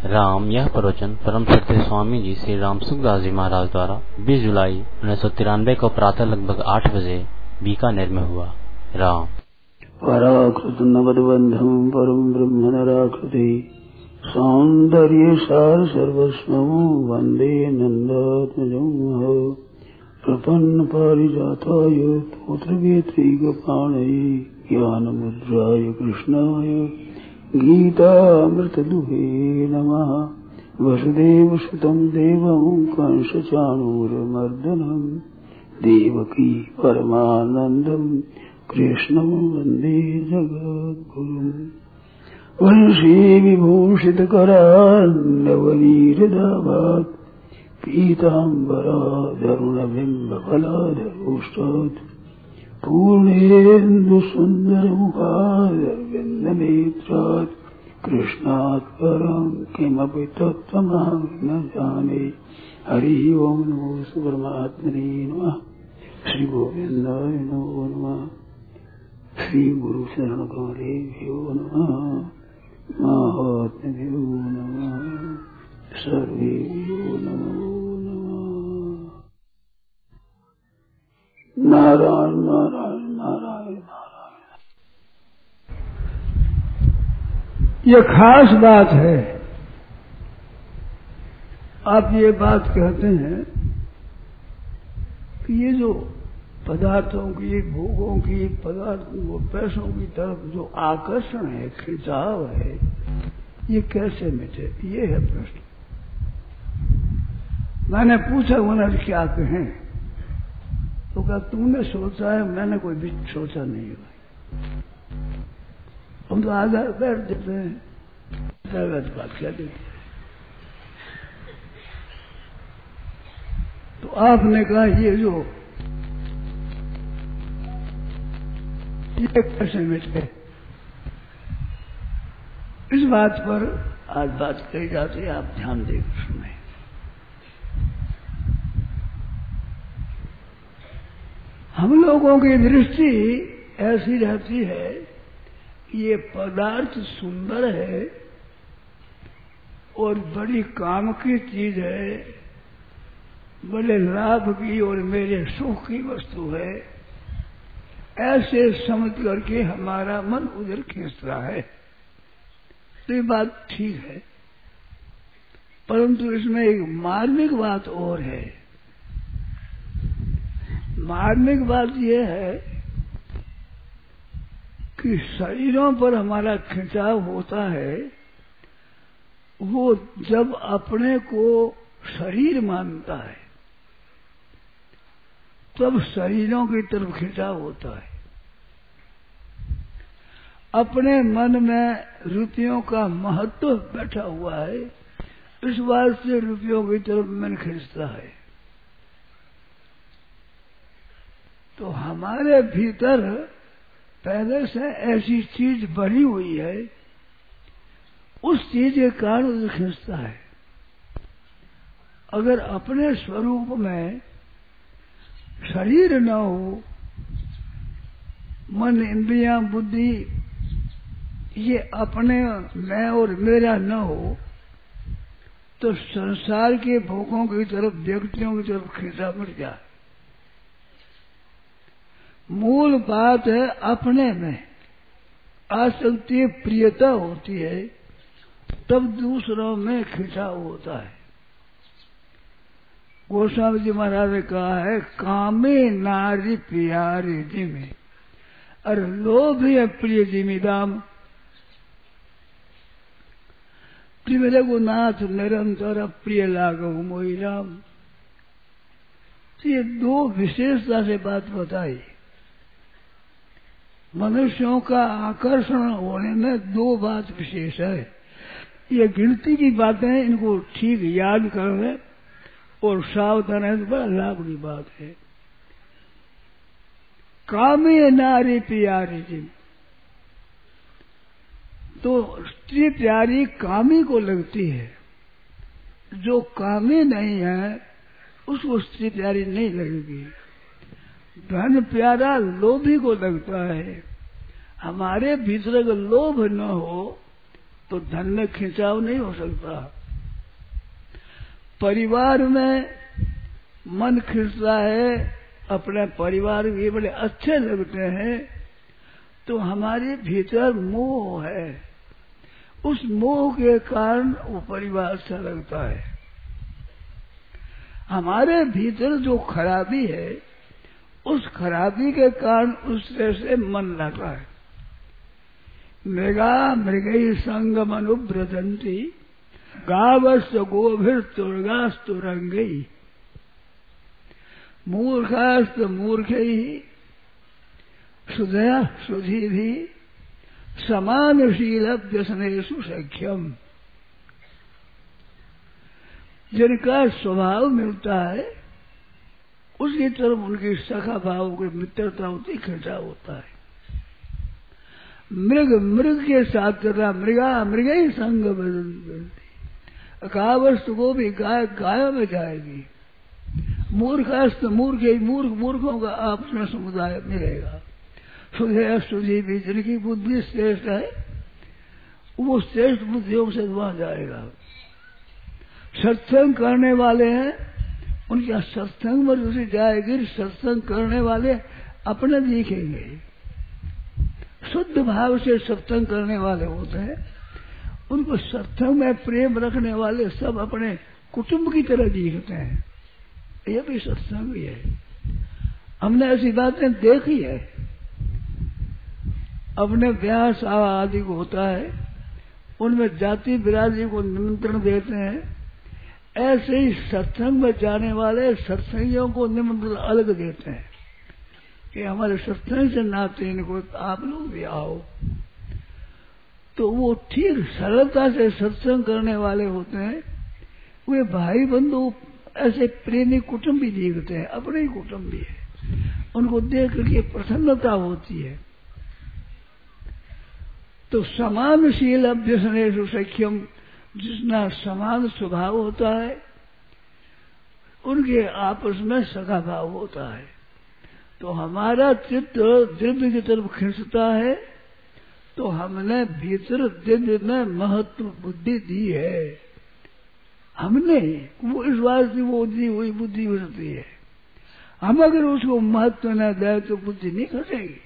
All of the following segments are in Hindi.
राम यह प्रवचन परम श्रद्धेय स्वामी जी श्री राम सुखदास जी महाराज द्वारा 20 जुलाई 1993 को प्रातः लगभग 8 बजे बीकानेर में हुआ। राम पराकृत नवदबंधम परम ब्रह्म नराकृति सौंदर्य सार सर्वस्वं वंदे नंदात्मजं प्रपन्न पारिजाताय तोत्रवेत्रैकपाणये ज्ञानमुद्राय कृष्णाय गीतामृतदुहे नमः। वसुदेवसुतं देवं कंसचाणूरमर्दनं देवकी परमानन्दं कृष्णं वन्दे जगद्गुरुम्। वंशी विभूषितकरान्नवनीरदाभात् पीताम्बराधरुणबिम्बफलाधरोष्टात् पूर्णेन्दुसुन्दरमुखारविन्दनेत्रात् कृष्णात् परं किमपि तत्त्वमहं न जाने। हरि ओं नमो परमात्मने नमः। श्री गोविन्दाय नमो नमः। श्री गुरु शरण कमलेभ्यो नमः। महात्म्यो नमः। सर्वेभ्यो नमो नमः। नारायण नारायण नारायण नारायण। ये खास बात है। आप ये बात कहते हैं कि ये जो पदार्थों की, भोगों की, पदार्थों पैसों की तरफ जो आकर्षण है, खिंचाव है, ये कैसे मिटे? ये है प्रश्न। मैंने पूछा उन्होंने क्या कहें, तो कहा तुमने सोचा है, मैंने कोई भी सोचा नहीं है। हम तो आधार बैठ देते हैं, बात क्या देते हैं। तो आपने कहा ये कैसे मिटे, इस बात पर आज बात कही जाती है। आप ध्यान देकर सुने। हम लोगों की दृष्टि ऐसी रहती है कि ये पदार्थ सुंदर है और बड़ी काम की चीज है, बड़े लाभ की और मेरे सुख की वस्तु है, ऐसे समझ करके हमारा मन उधर खींचता है। तो ये बात ठीक है, परंतु इसमें एक मार्मिक बात और है। मार्मिक बात यह है कि शरीरों पर हमारा खिंचाव होता है, वो जब अपने को शरीर मानता है तब शरीरों की तरफ खिंचाव होता है। अपने मन में रुपयों का महत्व बैठा हुआ है, इस बात से रुपयों की तरफ मन खींचता है। तो हमारे भीतर पहले से ऐसी चीज बनी हुई है, उस चीज के कारण खींचता है। अगर अपने स्वरूप में शरीर न हो, मन, इंद्रियां, बुद्धि ये अपने मैं और मेरा न हो, तो संसार के भोगों की तरफ, व्यक्तियों की तरफ खींचा मिट जाए। मूल बात है अपने में आसक्ति, प्रियता होती है, तब दूसरों में खिंचाव होता है। गोस्वामी जी महाराज ने कहा है, कामे नारी प्यारी जिमे, अरे लोभ है प्रिय जिमी दाम। प्रिय रघुनाथ निरंतर प्रिय लागव मोहि राम। तो ये दो विशेषता से बात बताई। मनुष्यों का आकर्षण होने में दो बात विशेष है। ये गिनती की बातें, इनको ठीक याद कर ले और सावधान है तो बड़ा लाभ की बात है। कामी नारी प्यारी जी, तो स्त्री प्यारी कामी को लगती है, जो कामी नहीं है उसको स्त्री प्यारी नहीं लगेगी। धन प्यारा लोभी को लगता है। हमारे भीतर अगर लोभ न हो तो धन में खिंचाव नहीं हो सकता। परिवार में मन खिंचता है, अपने परिवार भी बड़े अच्छे लगते हैं, तो हमारे भीतर मोह है, उस मोह के कारण वो परिवार अच्छा लगता है। हमारे भीतर जो खराबी है, उस खराबी के कारण उससे से मन लगता है। मृगा मृगई संगम अनुव्रजंती गावस्त गोभिर्तुर्गास्तुरंगई मूर्खास्त मूर्खई सुधया सुधी भी समानशील व्यसनेषु सख्यम। जिनका स्वभाव मिलता है उसकी तरफ उनकी सखा भाव की मित्रता होती, खिंचाव होता है। मृग मृग के साथ करना, मृगा मृग ही संग बदलती, कावस्त को भी गाय गायों में जाएगी, मूर्खास्त मूर्ख मूर्ख मूर्खों का आपस में समुदाय मिलेगा। सुधे सुधी भी जिनकी बुद्धि श्रेष्ठ है वो श्रेष्ठ बुद्धियों से वहां जाएगा। सत्संग करने वाले हैं उनका सत्संग में रुचि जाएगी। सत्संग करने वाले अपने दिखेंगे, शुद्ध भाव से सत्संग करने वाले होते हैं, उनको सत्संग में प्रेम रखने वाले सब अपने कुटुंब की तरह दिखते हैं। ये भी सत्संग ही है। हमने ऐसी बातें देखी है। अपने ब्याह शाह आदि को होता है, उनमें जाति बिरादरी को निमंत्रण देते हैं। ऐसे ही सत्संग में जाने वाले सत्संगियों को निमंत्रण अलग देते हैं कि हमारे सत्संग से नाते इनको आप लोग भी आओ। तो वो ठीक सरलता से सत्संग करने वाले होते हैं। वे भाई बंधु ऐसे प्रेमी कुटुंब भी दिखते हैं, अपने ही कुटुंब भी है, उनको देख करके प्रसन्नता होती है। तो समानशील अभ्यसनेषु सख्यम, जिसना समान स्वभाव होता है उनके आपस में सखा भाव होता है। तो हमारा चित्त दिव्य की तरफ खिंचता है, तो हमने भीतर दिव्य में महत्व बुद्धि दी है। हमने वो इस बात से वो दी हुई बुद्धि होती है। हम अगर उसको महत्व न दे तो बुद्धि नहीं खसेगी।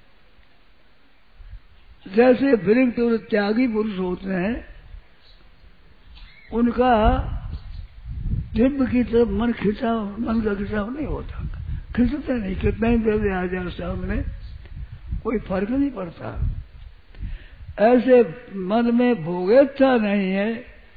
जैसे विरक्त और त्यागी पुरुष होते हैं, उनका दिव्य की तरफ मन का खिंचाव नहीं होता, खिंचते नहीं, कितना ही देव आ जाए सामने कोई फर्क नहीं पड़ता। ऐसे मन में भोगेच्छा नहीं है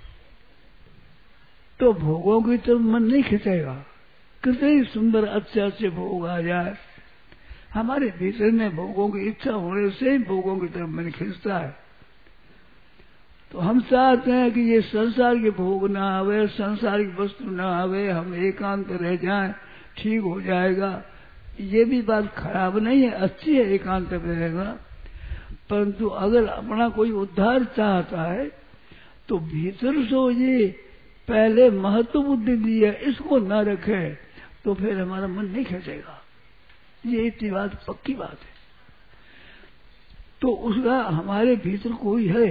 तो भोगों की तरफ मन नहीं खिंचेगा। कितने ही सुंदर अच्छे अच्छे भोग आ जाए, हमारे भीतर में भोगों की इच्छा होने से ही भोगों की तरफ मन खिंचता है। तो हम चाहते हैं कि ये संसार के भोग ना आवे, संसारिक वस्तु ना आवे, हम एकांत रह जाएं, ठीक हो जाएगा। ये भी बात खराब नहीं है, अच्छी है एकांत रहेगा। परंतु अगर अपना कोई उद्धार चाहता है तो भीतर से ये पहले महत्व बुद्धि दी है, इसको न रखे तो फिर हमारा मन नहीं खींचेगा। ये इतनी बात पक्की बात है। तो उसका हमारे भीतर कोई है,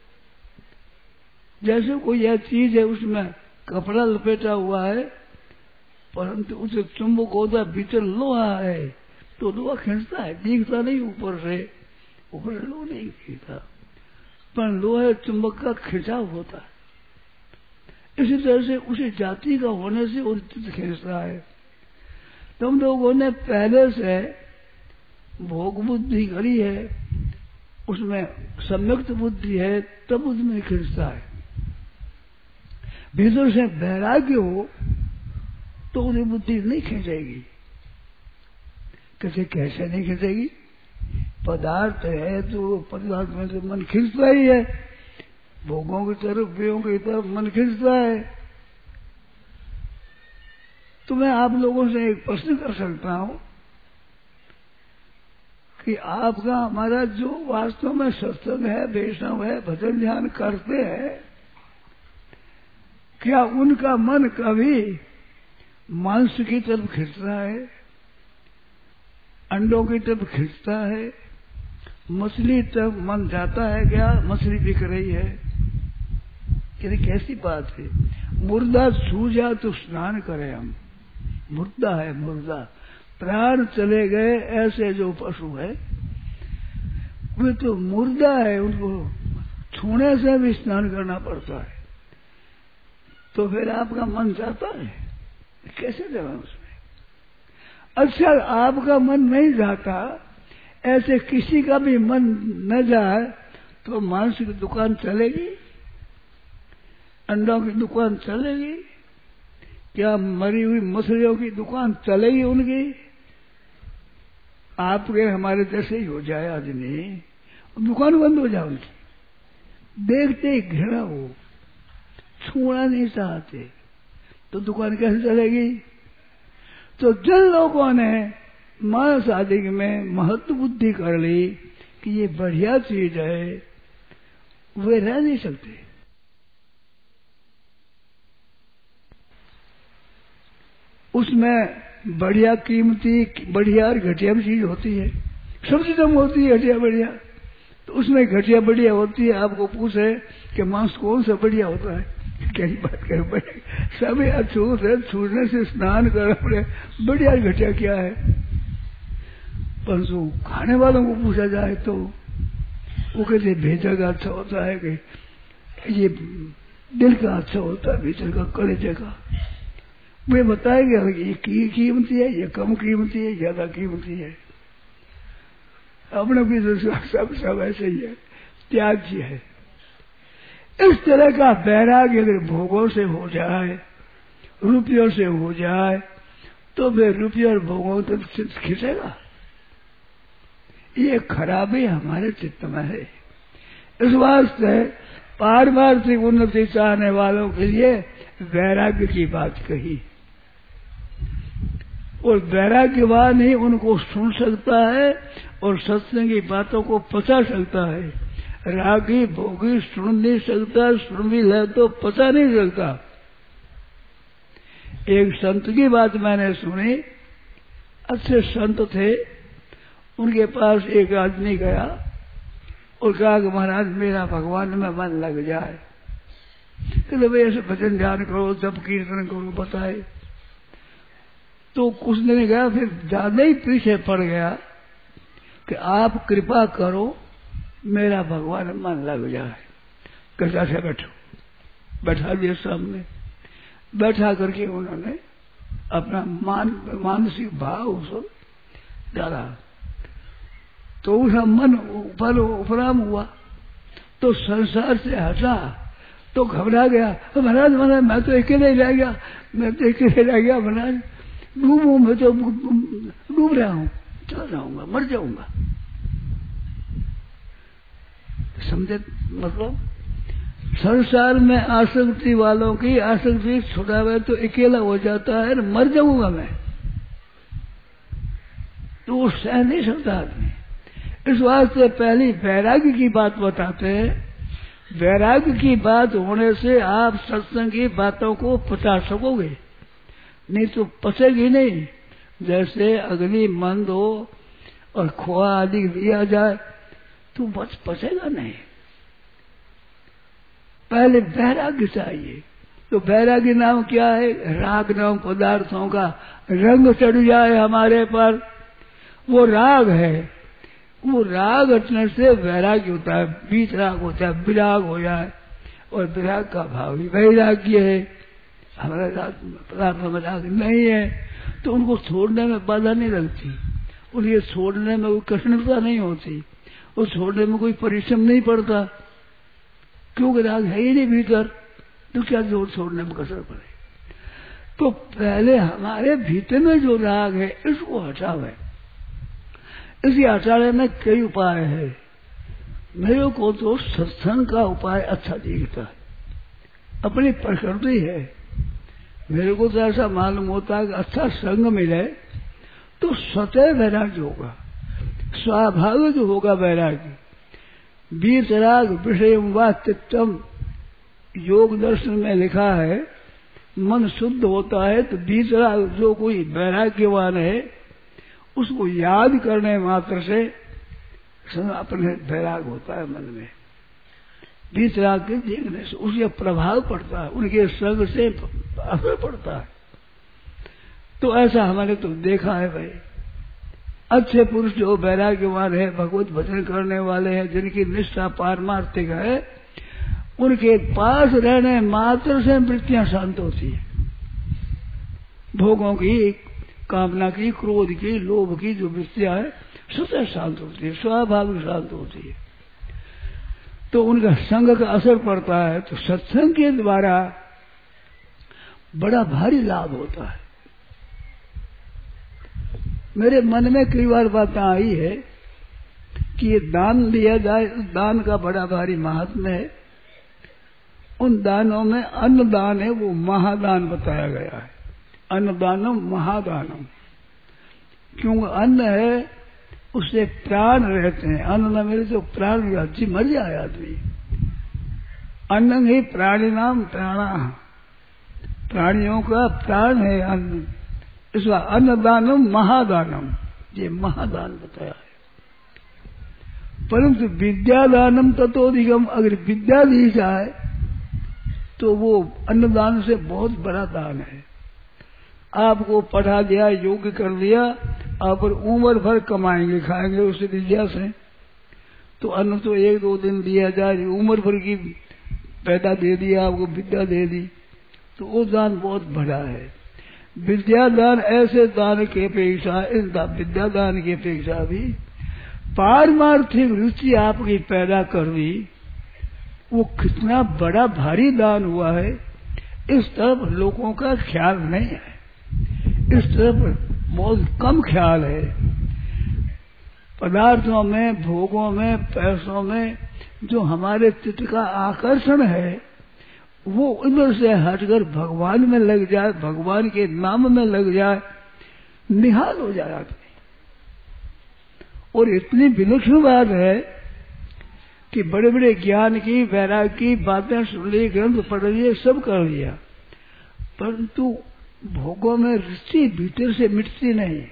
जैसे कोई यह चीज है उसमें कपड़ा लपेटा हुआ है, परंतु उसे चुंबक होता भीतर लोहा है, तो लोहा खींचता है, दिखता नहीं ऊपर से, ऊपर से लोहा नहीं खींचता, पर लोहे चुंबक का खिंचाव होता है। इसी तरह से उसी जाति का होने से वो खींचता है। तुम लोगों ने पहले से भोग बुद्धि करी है, उसमें सम्यक्त बुद्धि है, तब उसमें खींचता है। भीतर से वैराग्य हो तो उन्हें बुद्धि नहीं खींचेगी। कैसे नहीं खींचेगी? पदार्थ है तो पदार्थ में तो मन खींचता ही है, भोगों की तरफ वियों की तरफ मन खींचता है। तो मैं आप लोगों से एक प्रश्न कर सकता हूं कि आपका हमारा जो वास्तव में सत्संग है, वैष्णव है, भजन ध्यान करते हैं, क्या उनका मन कभी मांस की तरफ खींचता है, अंडों की तरफ खींचता है, मछली तरफ मन जाता है? क्या मछली बिक रही है, ये कैसी बात है? मुर्दा सूझा तो स्नान करें हम। मुर्दा है, मुर्दा, प्राण चले गए ऐसे जो पशु है वे तो मुर्दा है, उनको छूने से भी स्नान करना पड़ता है। तो फिर आपका मन जाता है, कैसे जाए उसमें? अच्छा, आपका मन नहीं जाता, ऐसे किसी का भी मन न जाए तो मांस की दुकान चलेगी, अंडों की दुकान चलेगी, क्या मरी हुई मछलियों की दुकान चलेगी उनकी? आपके हमारे जैसे ही हो जाए आदमी, दुकान बंद हो जाए उनकी, देखते ही घृणा हो, छूना नहीं चाहते, तो दुकान कैसे चलेगी? तो जिन लोगों ने मांस आदि में महत्व बुद्धि कर ली कि ये बढ़िया चीज है, वे रह नहीं सकते। उसमें बढ़िया कीमती, बढ़िया और घटिया भी चीज होती है, सब चीजों में होती है घटिया बढ़िया। तो उसमें घटिया बढ़िया होती है। आपको पूछे कि मांस कौन सा बढ़िया होता है, क्या बात करें, बढ़िया सभी अछूत है, छूने से स्नान करना पड़े, बढ़िया घटिया क्या है? परंतु खाने वालों को पूछा जाए तो वो कहते भीतर का अच्छा होता है, कि ये दिल का अच्छा होता है, भीतर का कलेजे का। वे बताएंगे ये कीमती है, ये कम कीमती है, ज्यादा कीमती है। अपने भी सब ऐसे ही है, त्याज्य है। इस तरह का वैराग्य अगर भोगों से हो जाए, रुपयों से हो जाए, तो फिर रुपये और भोगों तक खिंचेगा। ये खराबी हमारे चित्त में है। इस वास्ते पारमार्थिक उन्नति चाहने वालों के लिए वैराग्य की बात कही, और वैराग्यवान ही उनको सुन सकता है और सत्संग की बातों को पचा सकता है। रागी भोगी सुन नहीं सकता, सुन भी ले तो पता नहीं सकता। एक संत की बात मैंने सुनी, अच्छे संत थे, उनके पास एक आदमी गया और कहा कि महाराज मेरा भगवान में मन लग जाए, कहते भाई ऐसे भजन ध्यान करो, जप कीर्तन करो, बताए। तो कुछ दिन गया, फिर ज्यादा ही पीछे पड़ गया कि आप कृपा करो मेरा भगवान में मन लग जाए। कैसा से बैठो, बैठा दिया सामने, बैठा करके उन्होंने अपना मानसिक भाव उसको डाला, तो उसका मन ऊपर उपराम हुआ, तो संसार से हटा, तो घबरा गया, महाराज महाराज मैं तो अकेले रह गया, मैं तो अकेले रह गया महाराज, डूबू मैं तो डूब रहा हूँ, चला जाऊंगा, मर जाऊंगा। समझे मतलब? संसार में आसक्ति वालों की आसक्ति छुड़ावे तो अकेला हो जाता है, मर जाऊंगा मैं, तो वो सह नहीं सकता आदमी। इस वास्ते पहली वैराग्य की बात बताते हैं। वैराग्य की बात होने से आप सत्संग की बातों को पचा सकोगे, नहीं तो पचेगी नहीं। जैसे अग्नि मंद हो और खोआ आदि दिया जाए तो बस पचेगा नहीं। पहले वैराग्य चाहिए। तो वैराग्य नाम क्या है? राग नाम पदार्थों का रंग चढ़ जाए हमारे पर, वो राग है। वो राग हटने से वैराग्य होता है, बीच राग होता है, विराग हो जाए, और विराग का भाव ही वैराग्य है। हमारे पदार्थों में राग नहीं है तो उनको छोड़ने में बाधा नहीं लगती, उन्हें छोड़ने में कोई कठिनता नहीं होती, वो छोड़ने में कोई परिश्रम नहीं पड़ता, क्योंकि राग है ही नहीं भीतर, तो क्या जोर छोड़ने में कसर पड़े। तो पहले हमारे भीतर में जो राग है इसको हटावे। इसी हटाने में कई उपाय है। मेरे को तो सत्संग का उपाय अच्छा दिखता है, अपनी प्रकृति है। मेरे को तो ऐसा मालूम होता है कि अच्छा संग मिले तो स्वतः वैराग्य होगा, स्वाभाविक होगा वैराग्य। वीतराग विषय व चित्तम, योग दर्शन में लिखा है मन शुद्ध होता है तो वीतराग, जो कोई वैराग्यवान है उसको याद करने मात्र से अपने वैराग होता है मन में। भीतर आके देखने से उसका प्रभाव पड़ता है, उनके संग से असर पड़ता है। तो ऐसा हमारे तो देखा है भाई। अच्छे पुरुष जो वैराग्यवान है, भगवत भजन करने वाले हैं, जिनकी निष्ठा पारमार्थिक है, उनके पास रहने मात्र से वृत्तियां शांत होती है। भोगों की, कामना की, क्रोध की, लोभ की जो वृत्तियां है स्वतः शांत होती है, स्वाभाविक शांत होती है। तो उनका संग का असर पड़ता है। तो सत्संग के द्वारा बड़ा भारी लाभ होता है। मेरे मन में कई बार बात आई है कि ये दान दिया जाए, दान का बड़ा भारी महात्म्य है। उन दानों में अन्नदान है, वो महादान बताया गया है। अन्नदानम महादानम, क्योंकि अन्न है उससे प्राण रहते हैं। अन्न न मिले तो प्राण जी मर जाए आदमी। अन्न ही प्राणी नाम प्राणा, प्राणियों का प्राण है अन्न। इसलिए अन्नदानम महादानम, ये महादान बताया है। परंतु विद्यादानम ततोधिकम, अगर विद्या दी जाए तो वो अन्नदान से बहुत बड़ा दान है। आपको पढ़ा दिया, योग्य कर दिया, आप उम्र भर कमाएंगे खाएंगे उस विद्या से। तो अन्न तो एक दो दिन दिया जाए, उम्र भर की पैदा दे दिया, आपको विद्या दे दी, तो वो दान बहुत बड़ा है। विद्यादान ऐसे दान के अपेक्षा, विद्यादान की अपेक्षा भी पारमार्थिक रुचि आपकी पैदा कर दी, वो कितना बड़ा भारी दान हुआ है, इस तरफ लोगों का ख्याल नहीं है। इस तरफ बहुत कम ख्याल है। पदार्थों में, भोगों में, पैसों में जो हमारे चित्त का आकर्षण है, वो उधर से हटकर भगवान में लग जाए, भगवान के नाम में लग जाए, निहाल हो जाए आदमी। और इतनी विलक्षण बात है कि बड़े बड़े ज्ञान की, वैराग्य की बातें सुन ली, ग्रंथ पढ़ लिए, सब कर लिया, परंतु भोगों में रुचि भीतर से मिटती नहीं।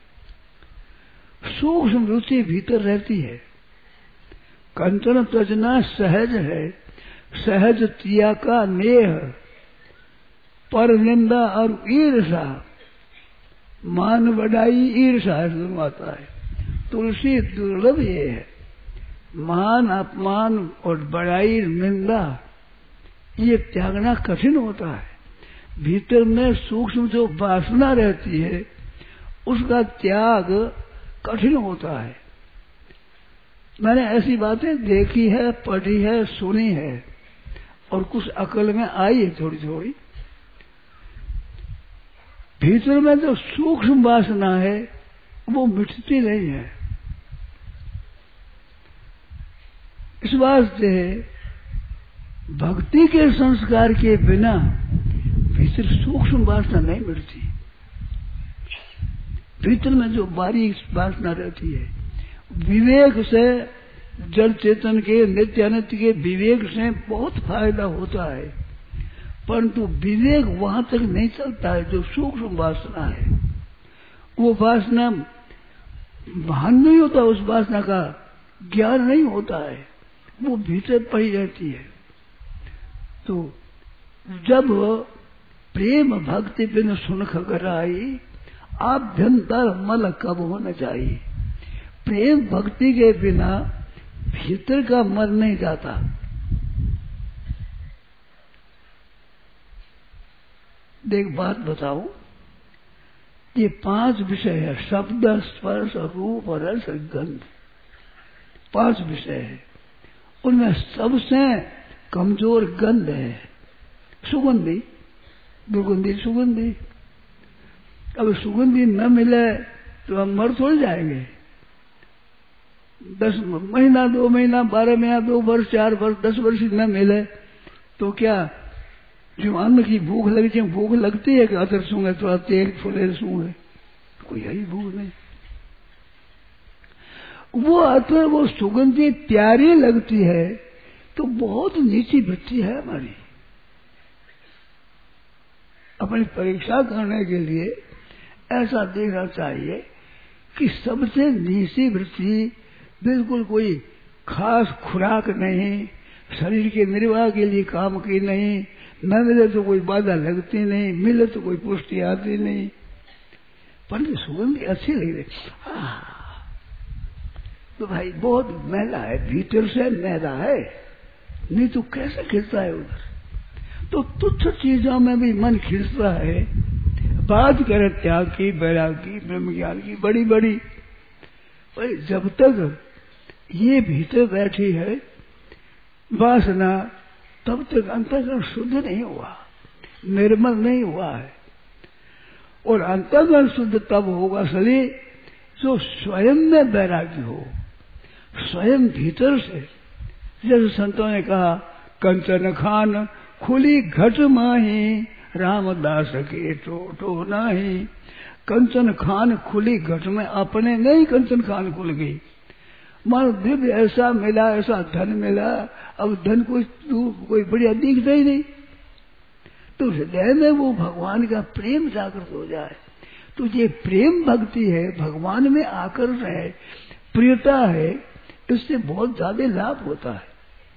सूक्ष्म रुचि भीतर रहती है। कंचन तजना सहज है, सहज तिया का नेह, पर निंदा और ईर्षा, मान बढ़ाई ईर्षा आता है। तुलसी दुर्लभ ये है। मान, अपमान और बड़ाई, निंदा, ये त्यागना कठिन होता है। भीतर में सूक्ष्म जो वासना रहती है, उसका त्याग कठिन होता है। मैंने ऐसी बातें देखी है, पढ़ी है, सुनी है, और कुछ अकल में आई है थोड़ी थोड़ी। भीतर में जो सूक्ष्म वासना है वो मिटती नहीं है। इस वास्ते भक्ति के संस्कार के बिना भीतर सूक्ष्म वासना नहीं मिटती। भीतर में जो बारीक वासना रहती है, विवेक से, जड़ चेतन के, नित्य अनित्य के विवेक से बहुत फायदा होता है, परंतु विवेक वहां तक नहीं चलता है। जो सूक्ष्म वासना है, वो वासना भान नहीं होता, उस वासना का ज्ञान नहीं होता है, वो भीतर पड़ी रहती है। तो जब प्रेम भक्ति बिन सुनख कराई, आभ्यंतर मल कब होना चाहिए। प्रेम भक्ति के बिना भीतर का मर नहीं जाता। देख बात बताओ, ये 5 विषय है, शब्द, स्पर्श, रूप, रस, गंध, 5 विषय है। उनमें सबसे कमजोर गंध है, सुगंधी, दुर्गंधी, सुगंधी। अब सुगंधी न मिले तो हम मर थोड़ जाएंगे। 10 महीना, 2 महीना, 12 महीना, 2 वर्ष, 4 वर्ष, 10 वर्ष न मिले तो क्या जो अन्न की भूख लगती है, भूख लगती है कि अदर सूंघे, थोड़ा तेल फुले सूंघे, कोई यही भूख नहीं। वो अतर वो सुगंधी प्यारी लगती है तो बहुत नीची वृत्ति है हमारी। अपनी परीक्षा करने के लिए ऐसा देखना चाहिए कि सबसे नीची वृत्ति, बिल्कुल कोई खास खुराक नहीं, शरीर के निर्वाह के लिए काम की नहीं, न मिले तो कोई बाधा लगती नहीं, मिले तो कोई पुष्टि आती नहीं, पर सुगंध अच्छी लग रही। तो भाई बहुत मैला है, भीतर से मैला है, नहीं तो कैसे खिलता है उधर। तो तुच्छ चीजों में भी मन खिलता है। बात करें त्याग की, वैराग की, ब्रह्म ज्ञान की, बड़ी बड़ी, पर जब तक ये भीतर बैठी है वासना, तब तक अंतःकरण शुद्ध नहीं हुआ, निर्मल नहीं हुआ है। और अंतःकरण शुद्ध तब होगा सभी जो स्वयं में वैराग्य हो, स्वयं भीतर से। जैसे संतों ने कहा, कंचन खान खुली घट माही, रामदास के टोटो नाही। कंचन खान खुली घट में, अपने नहीं कंचन खान खुल गई। मानो दिव्य ऐसा मिला, ऐसा धन मिला, अब धन कोई बढ़िया दिखता ही नहीं। तो हृदय में वो भगवान का प्रेम जागृत हो जाए, तो ये प्रेम भक्ति है, भगवान में आकर्षण है, प्रियता है, इससे बहुत ज्यादा लाभ होता है,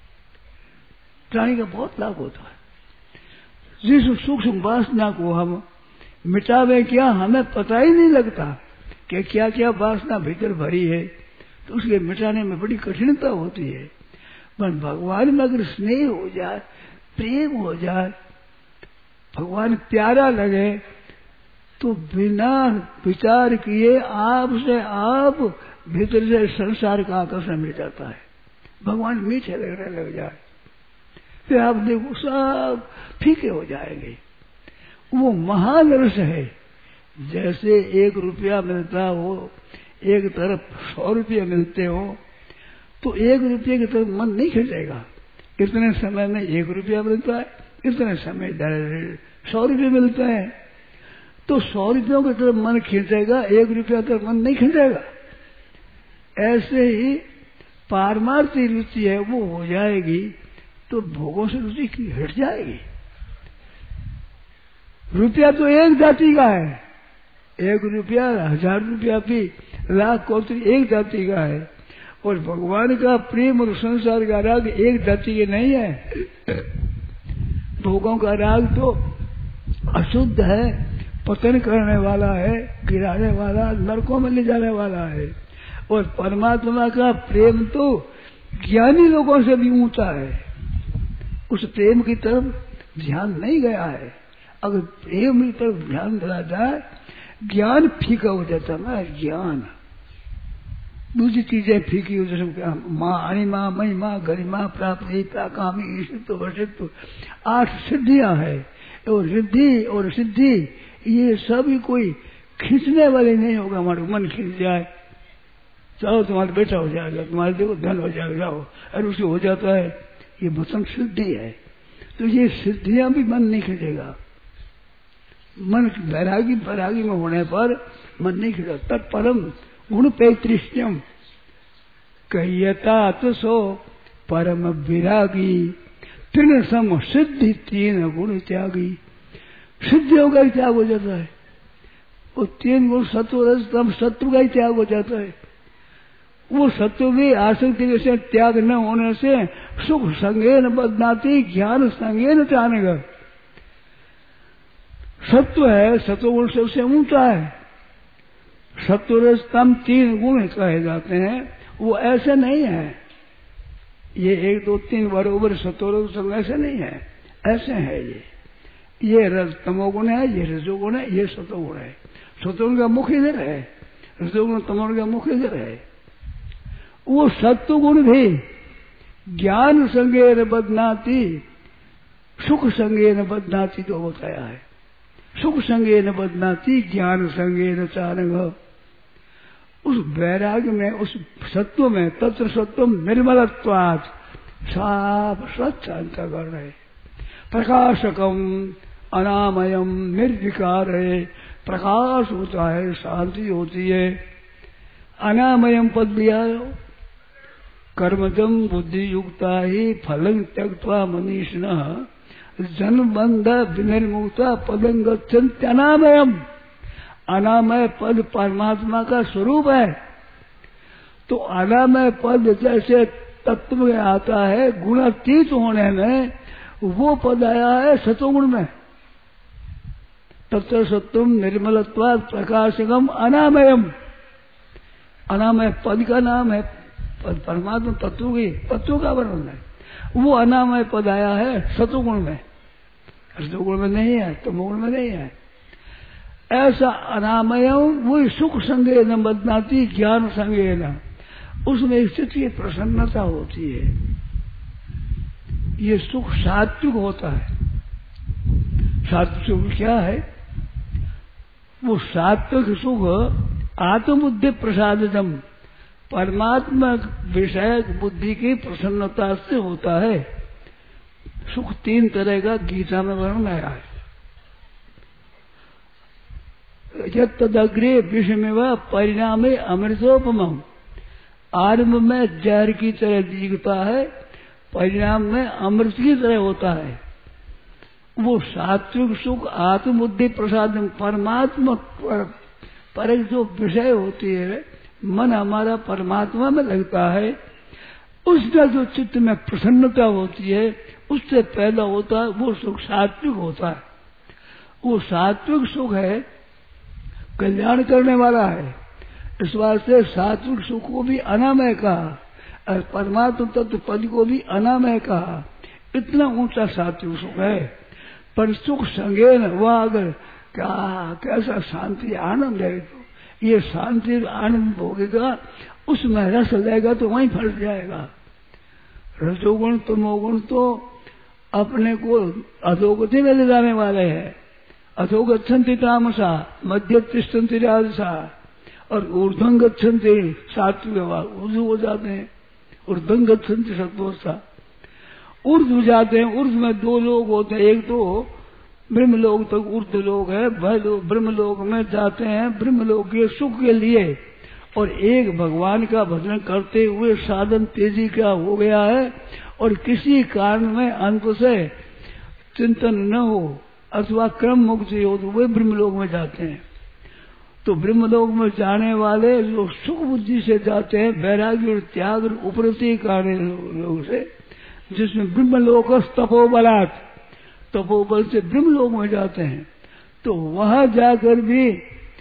प्राणी का बहुत लाभ होता है। जिस सूक्ष्म वासना को हम मिटावे क्या, हमें पता ही नहीं लगता कि क्या क्या वासना भीतर भरी है, तो उसके मिटाने में बड़ी कठिनता होती है। पर भगवान में अगर स्नेह हो जाए, प्रेम हो जाए, भगवान प्यारा लगे, तो बिना विचार किए आप से आप भीतर से संसार का आकर्षण मिट जाता है, भगवान मीठे लगने लग जाए, फिर आप देखो सब फीके हो जाएंगे। वो महान रस है। जैसे 1 रुपया मिलता हो, एक तरफ 100 रुपये मिलते हो, तो 1 रुपये की तरफ मन नहीं खींचेगा। इतने समय में 1 रुपया मिलता है, इतने समय 100 रुपये मिलते हैं, तो 100 रुपयों की तरफ मन खींचेगा, 1 रुपया तरफ मन नहीं खींचेगा। ऐसे ही पारमार्थी रुचि है वो हो जाएगी, तो भोगों से रुचि हट जाएगी। रुपया तो एक जाति का है, 1 रुपया 1000 रुपया भी, लाख कोटि एक जाति का है, और भगवान का प्रेम और संसार का राग एक जाति के नहीं है। भोगों का राग तो अशुद्ध है, पतन करने वाला है, गिराने वाला, नरकों में ले जाने वाला है। और परमात्मा का प्रेम तो ज्ञानी लोगों से भी ऊंचा है। उस प्रेम की तरफ ध्यान नहीं गया है। अगर प्रेम की तरफ ध्यान दिया जाए, ज्ञान फीका हो जाता है ना, ज्ञान। दूसरी चीजें फीकी हो जैसे माँ, अणिमा, महिमा, गरिमा, प्राप्ति, प्राकामी, ईशित्व, वशित्व, 8 सिद्धियां है। और रिद्धि और सिद्धि ये सभी कोई खींचने वाले नहीं होगा। हमारा मन खींच जाए, चाहो तुम्हारा बेटा हो जाएगा, तुम्हारे देखो धन हो जाएगा, जाओ, और उसे हो जाता है, ये वचन सिद्धि है। तो ये सिद्धियां भी मन नहीं खींचेगा। मन वैरागी में होने पर मन नहीं खींचा। तत्परम गुण पैतृष्यम कहता तो सो परम विरागी, तृण सम सिद्धि 3 गुण त्यागी। सिद्धियों का ही त्याग हो जाता है, और 3 गुण सत्व रज तम, सत्व का ही त्याग हो जाता है। वो सत्व की आसक्ति से त्याग न होने से सुख संगे न बदनाती, ज्ञान संगे न जानेगा। सत्व है, सत्व गुण सबसे ऊंचा है। सत्व रज तम 3 गुण कहे जाते हैं, वो ऐसे नहीं है। ये 1 2 3 बरोबर सत्व रज सब ऐसे नहीं है, ऐसे है ये रज तमोगुण है, ये रजोगुण है, ये सत्वगुण है। सत्वगुण का मुख इधर है, रजोगुण तमोगुण का मुख इधर है। वो सत्वगुण भी ज्ञान संगे न बदनाती, सुख संगे न बदनाती तो बताया है। सुख संगे न बदनाती, ज्ञान संगे न चारंग। उस वैराग्य में, उस सत्व में, तत्र सत्वम निर्मलत्वात्, साफ स्वच्छ अंतःकरण है। प्रकाशकम अनामयम निर्विकार है, प्रकाश होता है, शांति होती है। अनामयम पद लिया, कर्मजम बुद्धि युक्ता ही फलं त्यक्त्वा मनीषिणः जन्म बंध विनिर्मुक्ता पदं गच्छन्ति अनामयम। अनामय पद परमात्मा का स्वरूप है। तो अनामय पद जैसे तत्व में आता है गुणातीत होने में, वो पद आया है सतोगुण में। तत्र सत्वम निर्मलत्वात् प्रकाशकम अनामयम। अनामय पद का नाम है, परमात्मा तत्व का वर्णन है। वो अनामय पद आया है सतोगुण में, रजोगुण में नहीं है, तमोगुण में नहीं है। ऐसा अनामय वही सुख संगे न बदनाती ज्ञान संगे न, उसमें स्थिति प्रसन्नता होती है। ये सुख सात्विक होता है। सात्विक सुख क्या है? वो सात्विक सुख आत्मबुद्धि प्रसादम, परमात्मा विषय बुद्धि की प्रसन्नता से होता है। सुख 3 तरह का गीता में वर्णन आया है। यत् तदग्रे विषमेव परिणामे अमृतोपमम्। आरंभ में जहर की तरह दिखता है, परिणाम में अमृत की तरह होता है। वो सात्विक सुख आत्मबुद्धि प्रसाद परमात्मा पर जो विषय होती है, मन हमारा परमात्मा में लगता है, उसका जो चित्त में प्रसन्नता होती है, उससे पैदा होता है वो सुख सात्विक होता है। वो सात्विक सुख है, कल्याण करने वाला है। इस वास्ते सात्विक सुख को भी अनामय कहा और परमात्मा तत्व पद को भी अनामय कहा। इतना ऊंचा सात्विक सुख है। पर सुख संगेन वह अगर कैसा शांति आनंद है, तो ये शांति आनंद भोगेगा, उसमें रस लेगा तो वहीं फंस जाएगा। रजोगुण तमोगुण तो अपने को अधोगति में ले जाने वाले हैं। अधोगच्छन्ति तामसा, मध्य तिष्ठन्ति राजसा और ऊर्ध्वं गच्छन्ति सात्विक, ऊर्ध्व हो जाते हैं। ऊर्ध्वं गच्छन्ति सत्वसा, ऊर्ध्व जाते हैं। ऊर्ध्व में 2 लोग होते हैं, एक तो ब्रह्मलोक तक ऊर्ध्व लोग है, वह लोग ब्रह्मलोक में जाते हैं ब्रह्मलोक के सुख के लिए, और एक भगवान का भजन करते हुए साधन तेजी का हो गया है और किसी कारण में अंत से चिंतन न हो अथवा क्रम मुक्ति हो तो वे ब्रह्मलोक में जाते हैं। तो ब्रह्मलोक में जाने वाले जो सुख बुद्धि से जाते हैं, वैराग्य और त्याग और उपरति कारण लोग से, जिसमें ब्रह्मलोक तपोबलात्, तपोबल से ब्रह्मलोक में जाते हैं, तो वहां जाकर भी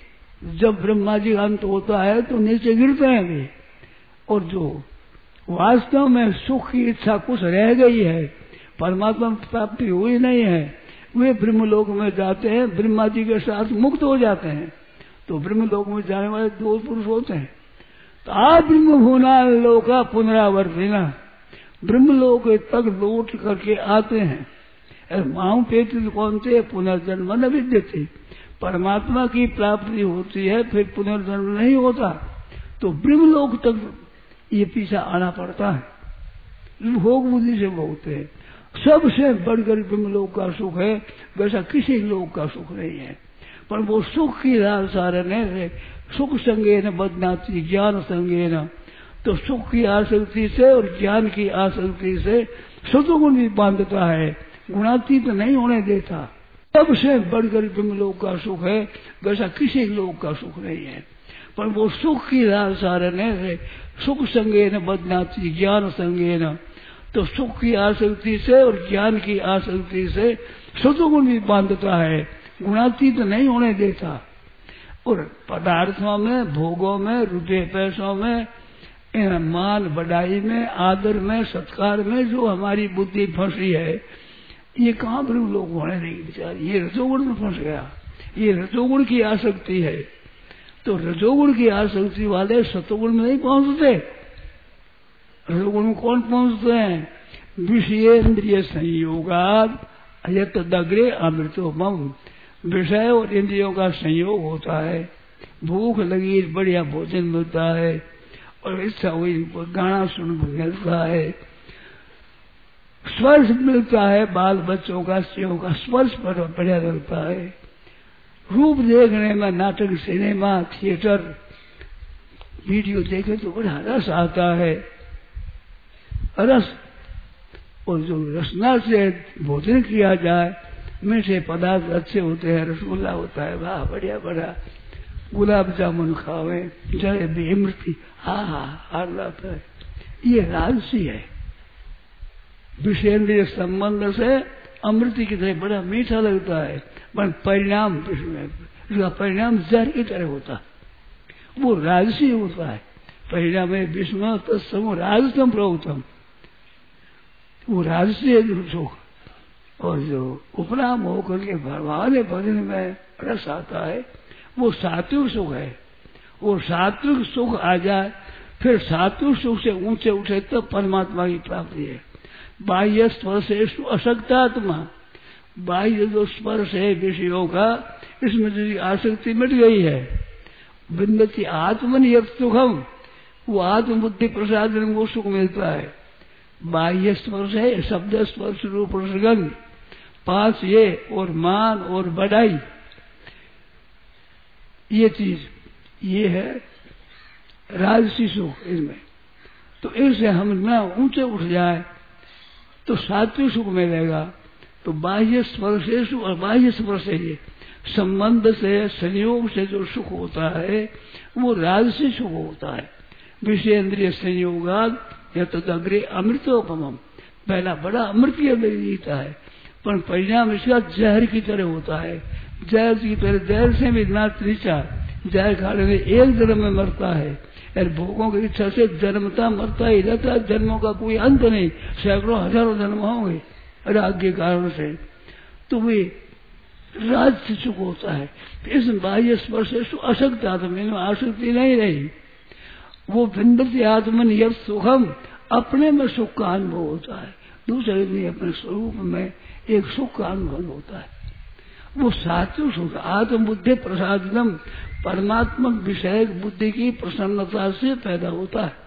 जब ब्रह्मा जी अंत होता है तो नीचे गिरते हैं भी। और जो वास्तव में सुख की इच्छा कुछ रह गई है, परमात्मा प्राप्ति हुई नहीं है, वे ब्रह्मलोक में जाते हैं, ब्रह्मा जी के साथ मुक्त हो जाते हैं। तो ब्रह्मलोक में जाने वाले 2 पुरुष होते हैं। तो आ ब्रह्म भुवना लोका पुनरावर्तिना, ब्रह्मलोक तक लौट करके आते हैं। माऊ पेति कौन थे? पुनर्जन्म न विद्यते। परमात्मा की प्राप्ति होती है, फिर पुनर्जन्म नहीं होता। तो ब्रह्मलोक तक ये पीछा आना पड़ता है, भोग बुद्धि से भोगते हैं। सबसे बढ़कर ब्रह्मलोक का सुख है, वैसा किसी लोक का सुख नहीं है। पर वो सुख की लालसा रहने से सुख संगे न बदनाती ज्ञान संगे न, तो सुख की आसक्ति से और ज्ञान की आसक्ति से सतोगुण भी बांधता है, गुणातीत नहीं होने देता। सबसे बढ़कर ब्रह्मलोक का सुख है, वैसा किसी लोक का सुख नहीं है। पर वो सुख की लालसा रहने से सुख संगे न बदनाती ज्ञान संगे न, तो सुख की आसक्ति से और ज्ञान की आसक्ति से सतोगुण भी बांधता है, गुणातीत नहीं होने देता। और पदार्थों में, भोगों में, रुपये पैसों में, मान बढ़ाई में, आदर में, सत्कार में जो हमारी बुद्धि फंसी है, ये कहाँ ब्रह्मलोक होने नहीं बेचारी, ये रजोगुण में फंस गया। ये रजोगुण की आसक्ति है। तो रजोगुण की आसक्ति वाले सतोगुण में नहीं पहुंचते। रजोगुण में कौन पहुंचते हैं? विषयेन्द्रिय संयोगाद यत् दग्रे अमृतोपम। विषय और इंद्रियों का संयोग होता है, भूख लगी बढ़िया भोजन मिलता है, और इच्छा हुई गाना सुन मिलता है, स्पर्श मिलता है, बाल बच्चों का स्त्रियों का स्पर्श पर बढ़िया लगता है, रूप देखने में नाटक सिनेमा थिएटर वीडियो देखे तो बड़ा रस आता है, रस। और जो रसना से भोजन किया जाए, मीठे पदार्थ अच्छे होते हैं, रसगुल्ला होता है, वाह बढ़िया बड़ा, गुलाब जामुन खावे, जलेबी इमरती, हार लाता है। ये राजसी है। विषेंद्रिय संबंध से अमृत की तरह बड़ा मीठा लगता है, पर परिणाम इसका परिणाम जहर की तरह होता है, वो राजसी होता है। परिणाम है विष्णु तत्सम राजतम प्रभुतम, वो राजसी है सुख। और जो उपराम होकर के भगवान भजन में रस आता है वो सात्विक सुख है। वो सात्विक सुख आ जाए फिर सात्विक सुख से ऊंचे उठे तब परमात्मा की प्राप्ति है। बाह्य स्पर्श अशक्तात्मा, बाह्य जो स्पर्श है विषयों का, इसमें जो आसक्ति मिट गई है। विन्दति आत्मन यत् सुखम, वो आत्मबुद्धि प्रसादन वो सुख मिलता है। बाह्य स्पर्श है शब्द स्पर्श रूप रसगंध, पास ये और मान और बढ़ाई, ये चीज ये है राजसी सुख। इसमें तो इससे हम न ऊंचे उठ जाए तो सात्विक सुख मिलेगा। तो बाह्य स्पर्श और बाह्य स्पर्श से संबंध से संयोग से जो सुख होता है वो राजसी सुख होता है। विषेंद्रिय संयोगाद या तो अग्रे अमृतोपम, पहला बड़ा अमृत की अंदर जीता है, पर परिणाम इसका जहर की तरह होता है। जहर की तरह, जहर से भी ना नीचा, जहर खाने में एक जन्म में मरता है और भोगों की इच्छा से जन्मता मरता ही रहता है। जन्मों का कोई अंत नहीं, सैकड़ों हजारों जन्म होंगे राग के कारण से। तो वे राज से सुख होता है। इस बाह्य स्पर्श से अशक्त आत्मा आसक्ति नहीं रही। वो विन्दति आत्मन यत् सुखम, अपने में सुख का अनुभव होता है, दूसरे में अपने स्वरूप में एक सुख का अनुभव होता है। वो सात्विक सुख आत्मबुद्धि प्रसादनम, परमात्मक विषय बुद्धि की प्रसन्नता से पैदा होता है।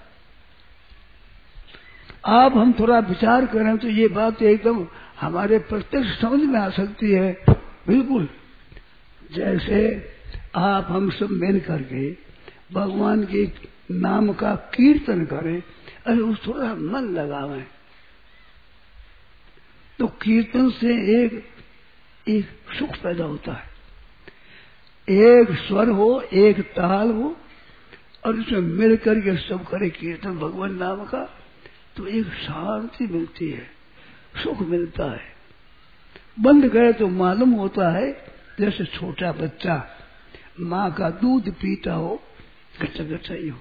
आप हम थोड़ा विचार करें तो ये बात एकदम हमारे प्रत्यक्ष समझ में आ सकती है। बिल्कुल जैसे आप हम सब मिल करके भगवान के नाम का कीर्तन करें, अरे उस थोड़ा मन लगावें तो कीर्तन से एक सुख पैदा होता है। एक स्वर हो, एक ताल हो और उसमें मिल करके सब करे कीर्तन भगवान नाम का, तो एक शांति मिलती है, सुख मिलता है। बंद करे तो मालूम होता है जैसे छोटा बच्चा माँ का दूध पीता हो, गच्चा गच्चा ही हो,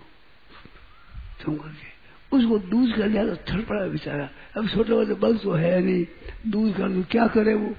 तुम करके उसको दूध का ज्यादा थड़ पड़ा बेचारा। अब छोटा बच्चा बल तो है नहीं, दूध का तो क्या करे वो।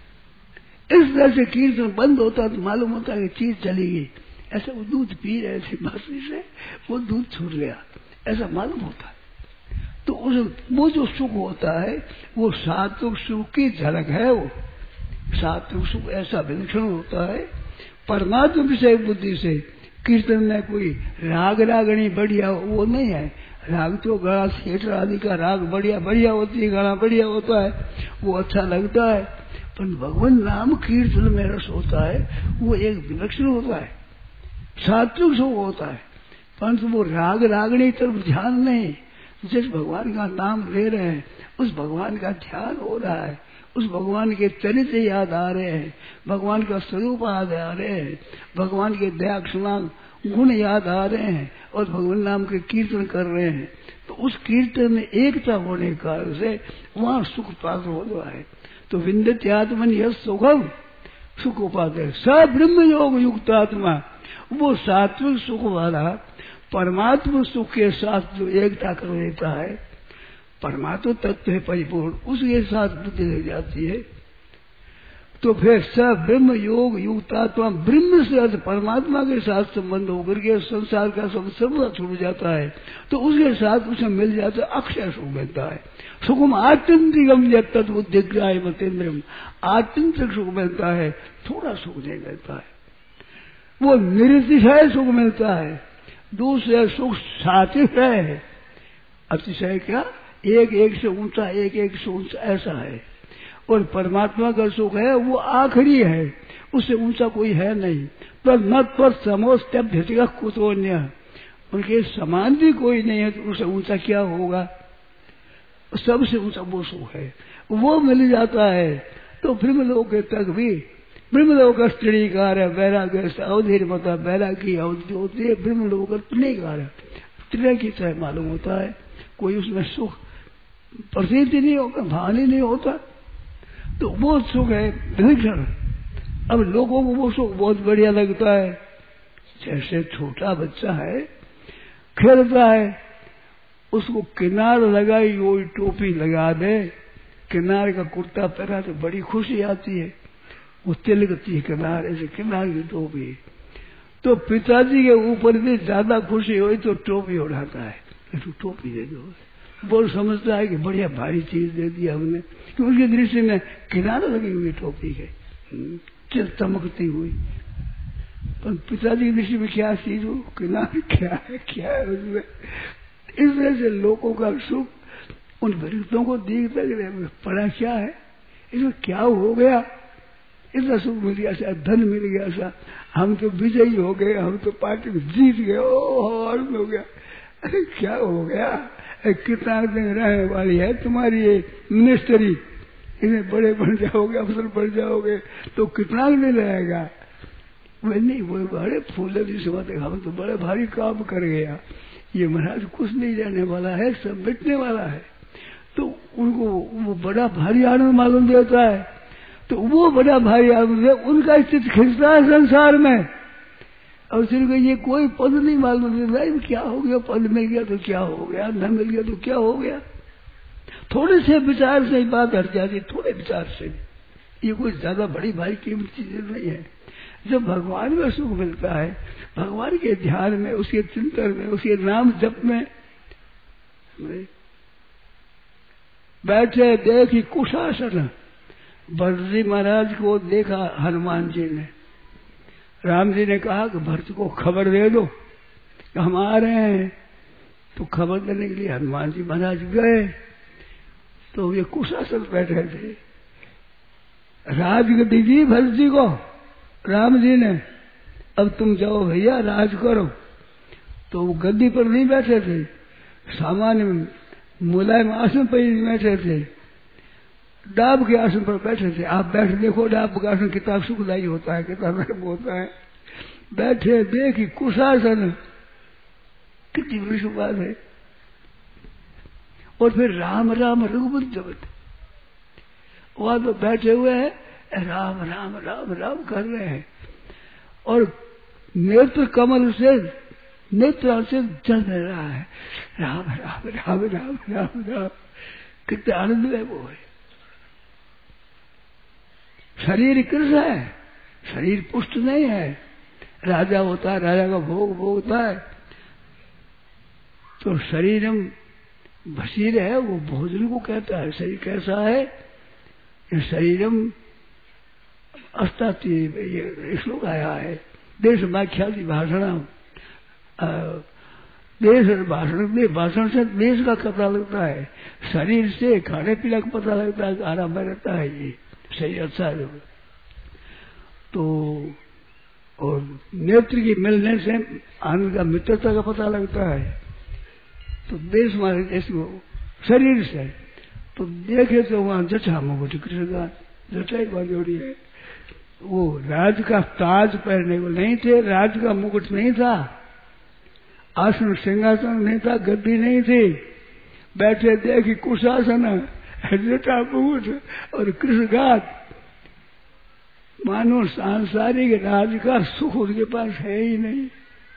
इस तरह से कीर्तन बंद होता तो मालूम होता है कि चीज चली गई। ऐसा वो दूध पी रहे थे बासी से, वो दूध छूट गया, ऐसा मालूम होता है। तो वो जो सुख होता है वो सात्विक सुख की झलक है। वो सात्विक सुख ऐसा विलक्षण होता है परमात्मा विषय बुद्धि से। कीर्तन में कोई राग रागणी बढ़िया वो नहीं है। राग तो गणा सेठ आदि का राग बढ़िया बढ़िया होती है, गाना बढ़िया होता है, वो अच्छा लगता है। पर भगवान नाम कीर्तन में रस होता है, वो एक विलक्षण होता है, सात्विक सुख होता है। परंतु वो राग रागणी तरफ ध्यान नहीं, जिस भगवान का नाम ले रहे हैं उस भगवान का ध्यान हो रहा है, उस भगवान के चरित्र याद आ रहे हैं, भगवान का स्वरूप याद आ रहे हैं, भगवान के दया क्षमा गुण याद आ रहे हैं और भगवान नाम के कीर्तन कर रहे हैं। तो उस कीर्तन में एकता होने के कारण से वहाँ सुख प्राप्त हो रहा है। तो विन्दति आत्मन यत् सुखम, सुख उपाधि स ब्रह्म योग युक्त आत्मा, वो सात्विक सुख वाला परमात्मा सुख के साथ जो एकता कर लेता है, परमात्मा तत्व है परिपूर्ण, उसके साथ बुद्धि लग जाती है। तो फिर सब ब्रह्म योग युक्तात्मा, ब्रह्म से अर्थ परमात्मा के साथ संबंध होकर के संसार का सब सर्वदा छूट जाता है। तो उसके साथ उसे मिल जाता है अक्षय सुख मिलता है। सुखम आत्यंतिकम तत् बुद्धिग्राह्य मतेन्द्रियम, आत्यंतिक सुख मिलता है, थोड़ा सुख नहीं मिलता है, वो निरतिशय सुख मिलता है। दूसरे सुख सात्विक है, अतिशय क्या एक एक से ऊंचा, एक एक से ऊंचा ऐसा है। और परमात्मा का सुख है वो आखिरी है, उससे ऊंचा कोई है नहीं। पर मत पर समोस्त्यभ्यतिका कुतोन्य, उनके समान भी कोई नहीं है, तो उससे ऊंचा क्या होगा। सबसे ऊंचा वो सुख है, वो मिल जाता है। तो ब्रह्मलोक तक भी, ब्रह्मलोक स्त्रीकार है, वैराग्य अवधि वैराग्य अवधि होती है, ब्रह्मलोक त्रिकार है, त्रिय की तरह मालूम होता है। कोई उसमें सुख प्रतीत ही नहीं होता, भान ही नहीं होता, तो वो सुख है विलक्षण। अब लोगों को वो सुख बहुत बढ़िया लगता है। जैसे छोटा बच्चा है, खेलता है, उसको किनार लगाई वो टोपी लगा दे, किनार का कुर्ता पहना तो बड़ी खुशी आती है, वो तिलकती है किनार, ऐसे किनार की टोपी। तो पिताजी के ऊपर भी ज्यादा खुशी हुई तो टोपी उड़ाता है, तो टोपी दे दो। वो समझता है कि बढ़िया भारी चीज दे दी हमने, कि उसकी दृष्टि में किनारे लगी हुई टोपी के, चमकती हुई। पर पिताजी की दृष्टि में क्या चीज हो, किनारे क्या है उसमें। इस तरह से लोगों का सुख उन विरुद्धों को दिखता है, पड़ा क्या है, इसमें क्या हो गया, इतना सुख मिल गया, ऐसा धन मिल गया, ऐसा हम तो विजयी हो गए, हम तो पार्टी में जीत गए, और हो गया। अरे क्या हो गया, कितना दिन रहने वाली है तुम्हारी ये मिनिस्ट्री, इन्हें बड़े बन जाओगे, अफसर बन जाओगे तो कितना दिन रहेगा। वे नहीं, वो बड़े फूले जिस बात, हम तो बड़े भारी काम कर गया, ये महाराज कुछ नहीं रहने वाला है, सब मिटने वाला है। तो उनको वो बड़ा भारी आनंद मालूम देता है, तो वो बड़ा भारी आनंद है, उनका स्थिति खिंचता है संसार में। और सिर्फ ये कोई पद नहीं मालूम देता, क्या हो गया, पद मिल गया तो क्या हो गया, धन मिल गया तो क्या हो गया। थोड़े से विचार से बात हट जाती, थोड़े विचार से, ये कोई ज्यादा बड़ी भारी कीमती चीज नहीं है। जब भगवान में सुख मिलता है, भगवान के ध्यान में, उसके चिंतन में, उसके नाम जप में बैठे देखी कुशासन। भरत जी महाराज को देखा हनुमान जी ने, राम जी ने कहा कि भरत को खबर दे दो कि हम आ रहे हैं। तो खबर देने के लिए हनुमान जी महाराज गए, तो ये कुशासन बैठे थे। राजगद्दी दी भरत जी को राम जी ने, अब तुम जाओ भैया राज करो। तो वो गद्दी पर नहीं बैठे थे, सामान्य मुलायम आसन पर ही बैठे थे, डाब के आसन पर बैठे थे। आप बैठ देखो, डाब का आसन कितना सुखदायी होता है, कितना गर्म होता है। बैठे देखी कुशासन, कितनी बड़ी बात है। और फिर राम राम रघुपति जपत, वहां तो बैठे हुए हैं, राम राम राम राम कर रहे हैं, और नेत्र कमल से, नेत्र से जल रहा है, राम राम राम राम राम राम। कितने आनंद में वो है। शरीर कृष्ण है, शरीर पुष्ट नहीं है। राजा होता है, राजा का भोग भोगता है, तो शरीरम भसीर है, वो भोजन को कहता है। शरीर कैसा है, ये शरीरम अस्ताती, ये श्लोक आया है। देश व्याख्याति भाषण, देश भाषण से देश का पता लगता है, शरीर से खाने पीने का पता लगता है, आराम में रहता है, ये शरीर अच्छा है। तो और नेत्र की मिलने से आनंद का, मित्रता का पता लगता है। तो देश हमारे देश को शरीर से तो देखे तो वहां जटा मुकुट कृष्ण का जटा बाजोड़ी है। वो राज का ताज पहनने को नहीं थे, राज का मुकुट नहीं था, आसन सिंहासन नहीं था, गद्दी नहीं थी। बैठे देखी कुशासन, जटा मुकुट और कृष्ण घाट। मानो सांसारिक राज का सुख उनके पास है ही नहीं।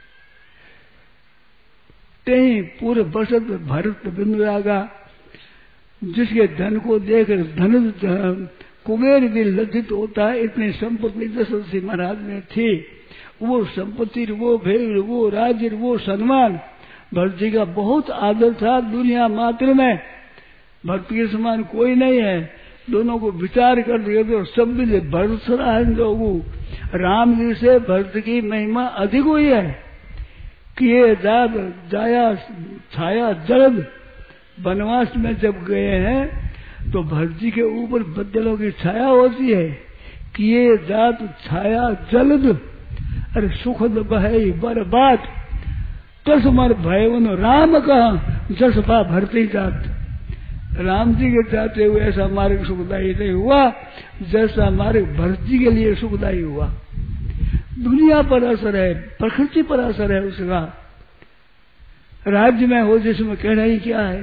कहीं पूरे बसत भरत बिंदुरागा, जिसके धन को देखकर धन कुबेर भी लज्जित होता है, इतनी संपत्ति दशरथ जी महाराज में थी। वो संपत्ति, वो भेड़, वो राज्य, वो सम्मान, भरत जी का बहुत आदर था दुनिया मात्र में। भरत के समान कोई नहीं है। दोनों को विचार कर दिया तो सब भी भरत सराहन लोगों, राम जी से भरत की महिमा अधिक हुई है। किए जाद जाया छाया जल्द, वनवास में जब गए हैं तो भरत जी के ऊपर बदलों की छाया होती है। किए जात छाया जल्द, अरे सुखद बहे बर्बाद, तस मर भय उन राम कहा, जस पा भरती जात। राम जी के जाते हुए ऐसा मार्ग सुखदायी नहीं हुआ जैसा मार्ग भरत जी के लिए सुखदायी हुआ। दुनिया पर असर है, प्रकृति पर असर है उसका। राज्य में हो जिसमें कहना ही क्या है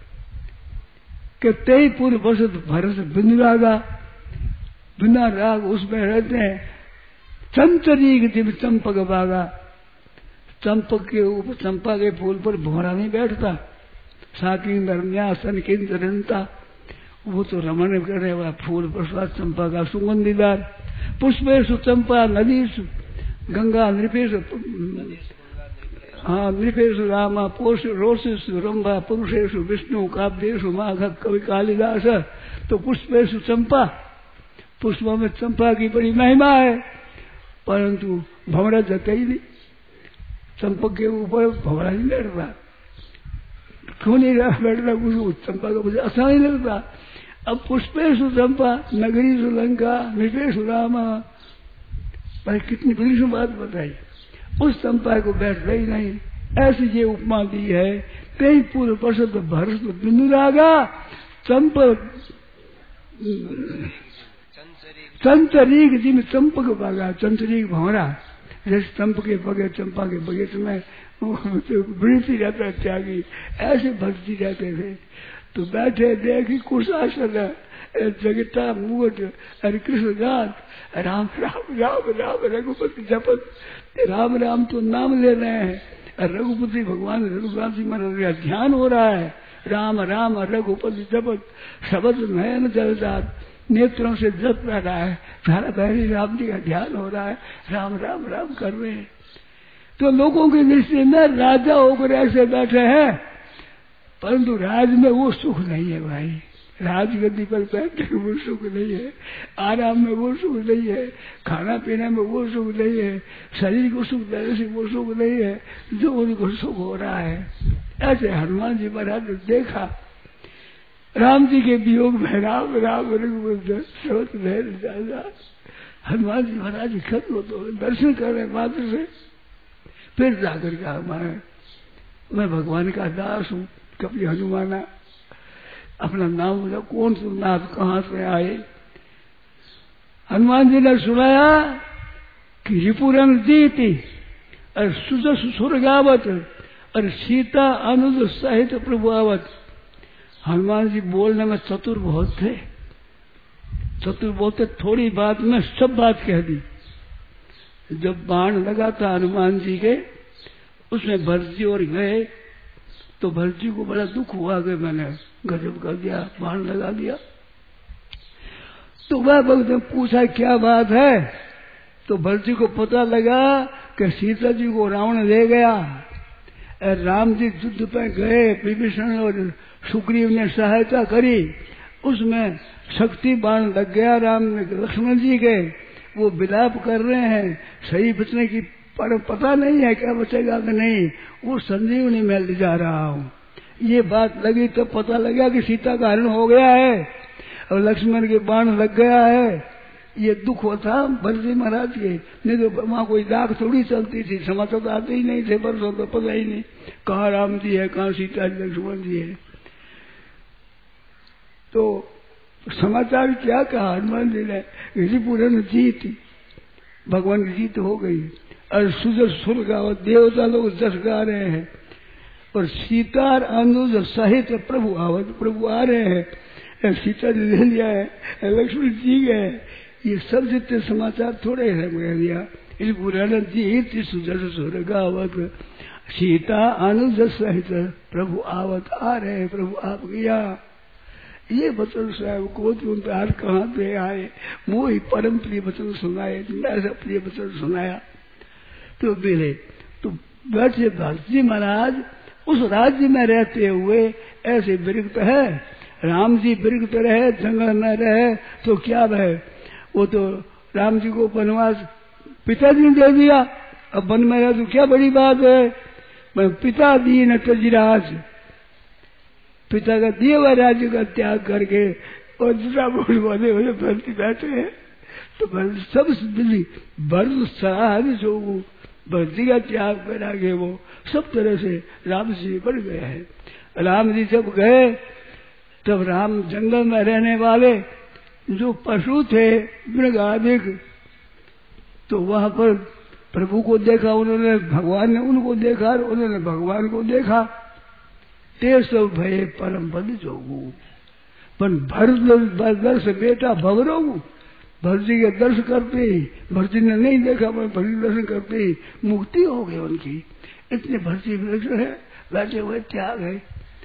कि तेई पूर्व बसत भरत बिंदु रागा, बिना राग उसमें रहते हैं। चंचरी दिव्य चंपक बागा, चंपक के ऊपर चंपा के फूल पर भौरा नहीं बैठता। साकिन धर्म्या सन किंता, वो तो रमण करने वाला फूल प्रसाद चंपा का सुगंधीदार। पुष्पेशु चंपा नदीसु गंगा नृपेशु, हाँ नृपेशु रामा पोष रोषेशु रंभा पुरुषेशु विष्णु काव्येशु माघ कवि कालिदास। तो पुष्पेशु चंपा, पुष्पों में चंपा की बड़ी महिमा है, परंतु भंवरा जाता ही नहीं। चंपक के ऊपर भंवरा नहीं बैठता, क्यों नहीं बैठता? कुछ चंपा का मुझे अच्छा नहीं लगता। अब पुष्पेशु चंपा नगरीशु लंका नृपेशु रामा, भाई कितनी बड़ी बात बताई। उस चंपा को बैठता ही नहीं। ऐसी ये उपमा दी है। कई पूर्व प्रसद भरत बिंदु रागा, चंपक चंचरीक जी में चंपक बागा, चंचरीक भंवरा जैसे चंप के बगैर चंपा के बगीचे में बढ़ती रहता है त्यागी, ऐसे भक्ति रहते थे। तो बैठे देखी कुशासन जगता मूट हरे कृष्ण गान, राम राम राम राम रघुपति जपत, राम राम तो नाम ले रहे हैं, रघुपति भगवान रघुनाथ जी महाराज ध्यान हो रहा है। राम राम रघुपति जपत, शब्द नयन जलदार, नेत्रों से जप रहा है, सारा पहले राम जी का ध्यान हो रहा है, राम राम राम कर रहे हैं। तो लोगों के दृष्टि में राजा होकर ऐसे बैठे हैं, परंतु राज में वो सुख नहीं है भाई। राजगद्दी पर बैठने में वो सुख नहीं है, आराम में वो सुख नहीं है, खाना पीने में वो सुख नहीं है, शरीर को सुख देने से वो सुख नहीं है जो उनको सुख हो रहा है। ऐसे हनुमान जी महाराज ने देखा राम जी के वियोग में राम राम हनुमान जी महाराज खत्म हो तो दर्शन कर रहे मात्र से। फिर जाकर कहा मैं भगवान का दास हूँ, कभी हनुमाना अपना नाम बोला, कौन तुम आप कहाँ से आए? हनुमान जी ने सुनाया कि रिपुरन जीती और सुजस सुरगावत और सीता अनुज सहित प्रभु आवत। हनुमान जी बोलने में चतुर बहुत थे, चतुर बहुत थे, थोड़ी बात में सब बात कह दी। जब बाण लगा था हनुमान जी के, उसमें भरत जी और गए तो भरत जी को बड़ा दुख हुआ कि मैंने गजब कर दिया, बाण लगा दिया। तो वह भक्त ने पूछा क्या बात है? तो भरत जी को पता लगा कि सीता जी को रावण ले गया, राम जी युद्ध पे गए, विभीषण और सुग्रीव ने सहायता करी, उसमें शक्ति बाण लग गया राम लक्ष्मण जी के, वो विलाप कर रहे हैं, सही बचने की पर पता नहीं है क्या बचेगा कि नहीं, वो संजीवनी में ले जा रहा हूँ। ये बात लगी तो पता लगा कि सीता का हरण हो गया है और लक्ष्मण के बाण लग गया है। ये दुख होता भरत जी महाराज के, नहीं तो वहां कोई डाक थोड़ी चलती थी, समाचार तो आते ही नहीं थे, बरसों तो पता ही नहीं कहाँ राम जी है, कहाँ सीता जी लक्ष्मण जी है। तो समाचार क्या कहा हनुमान जी ने, रिपुरन जीत, भगवान की जीत हो गई और सुजस सुर गावत, देवता लोग जस गा रहे हैं और सीता अनुज सहित प्रभु आवत, प्रभु आ रहे हैं, सीता जी ले लिया है, लक्ष्मण जी गए। ये सब जितने समाचार थोड़े है दिया। रिपुरन जीत सुजस सुर गावत, सीता अनुज सहित प्रभु आवत, आ रहे हैं प्रभु आप गया। ये वचन साहब को तुम कहाँ से आए, मोह परम प्रिय वचन सुनाए, ऐसा प्रिय वचन सुनाया तो मिले। तो वैसे भरत जी महाराज उस राज्य में रहते हुए ऐसे विरक्त है, राम जी विरक्त रहे, जंगल में रहे तो क्या रहे, वो तो राम जी को वनवास पिताजी ने दे दिया, अब वन में रहे तो क्या बड़ी बात है। पिता दीन तजराज, पिता का दिए हुए राज्य का त्याग करके और दूसरा बोल बोले हुए भरती बैठे हैं। तो सब भरत सराहनीय जो भक्ति का त्याग करा के वो सब तरह से राम जी बढ़ गए हैं। राम जी जब गए तब राम जंगल में रहने वाले जो पशु थे मृग आदि, तो वहां पर प्रभु को देखा उन्होंने, भगवान ने उनको देखा, उन्होंने भगवान को देखा। ते सब भये परम पद जोगू, पर भर दर्श बेटा भवरोगू। भरजी के दर्शन करते ही, भरजी ने नहीं देखा पर भरजी दर्शन करते ही मुक्ति हो गई उनकी। इतने भरजी है बैठे हुए त्याग है।